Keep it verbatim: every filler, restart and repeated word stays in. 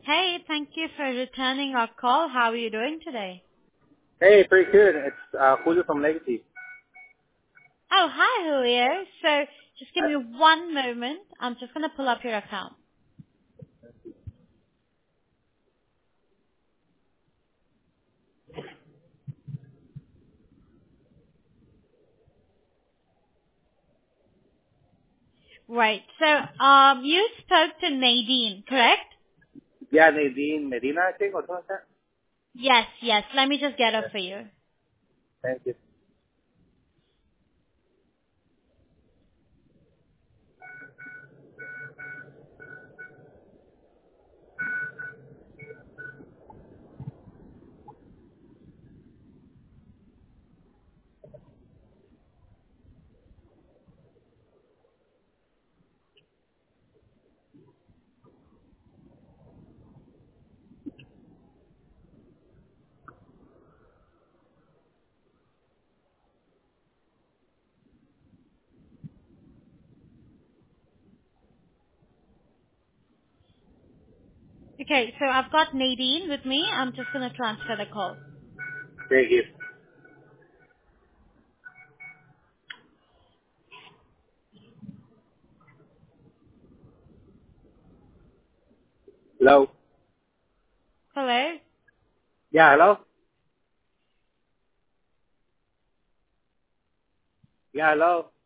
Hey, thank you for returning our call. How are you doing today? Hey, pretty good. It's uh, Julio from Legacy. Oh, hi, Julio. So just give Uh, me one moment. I'm just going to pull up your account. Right. So um, you spoke to Nadine, correct? yeah, Nadine Medina, I think, or something like that. Yes, yes. Let me just get her Yeah, for you. thank you. Okay, so I've got Nadine with me. I'm just going to transfer the call. Thank you. Hello? Hello? Yeah, hello? Yeah, hello?